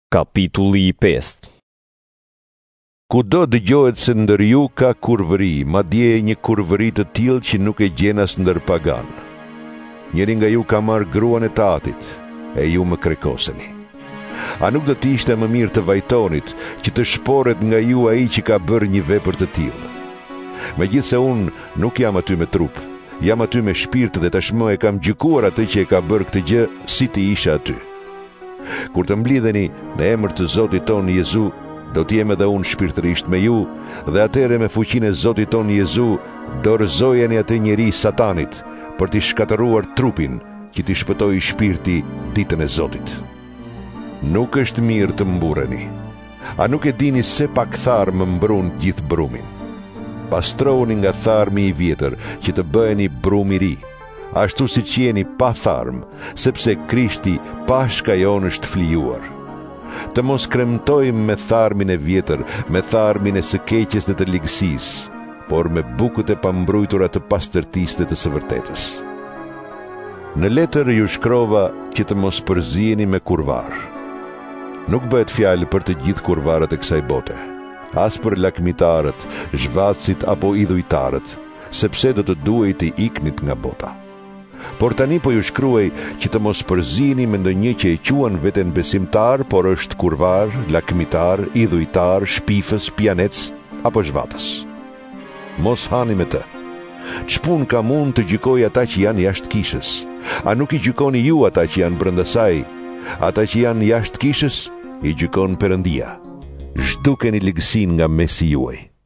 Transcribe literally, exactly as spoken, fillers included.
Kapitulli pesë. Kudo dëgjohet se ndër ju ka kurvëri, madje një kurvëri të tillë që nuk e gjen as ndër pagan. Njëri nga ju ka marrë gruan e tatit, e ju më krekoseni. A nuk do të ishte më mirë të vajtonit që të shporet nga ju ai që ka bërë një vepër të tillë? Megjithse unë nuk jam aty me trup, jam aty me shpirt dhe tashmë e kam gjykuar atë që e ka bërë këtë gjë si të isha aty. Kur të mblidheni në emër të Zotit ton Jezu, do t'jem edhe unë shpirtërisht me ju, dhe atëre me fuqinë e Zotit ton Jezu, dorëzojeni atë njeri Satanit për t'i shkatëruar trupin që t'i shpëtoi shpirti ditën e Zotit. Nuk është mirë të mburreni. A nuk e dini se pak tharmë mbrun gjithë brumin? Pastroni nga tharmi i vjetër që të bëheni brum i ri, ashtu si që jeni pa tharmë, sepse Krishti pashka jon është flijuar. Të mos kremtojmë me tharmin e vjetër, me tharmin e së keqes dhe të ligësisë, por me bukët e pambrujtura të pastërtisë dhe të së vërtetës. Në letër ju shkrova që të mos përziheni me kurvar. Nuk bëhet fjalë për të gjithë kurvarët e kësaj bote, as për lakmitarët, zhvatësit apo idhujtarët, sepse do të duhej të iknit nga bota. Por tani po ju shkruaj që të mos përziheni me ndonjë që e quan veten besimtar, por është kurvar, lakmitar, idhujtar, shpifës, pianec apo zhvatës. Mos hani me të. Ç'pun kam unë të gjykoj ata që janë jashtë kishës? A nuk i gjykoni ju ata që janë brenda saj? Ata që janë jashtë kishës i gjykon Perëndia. Zhdukeni ligësinë nga mesi juaj.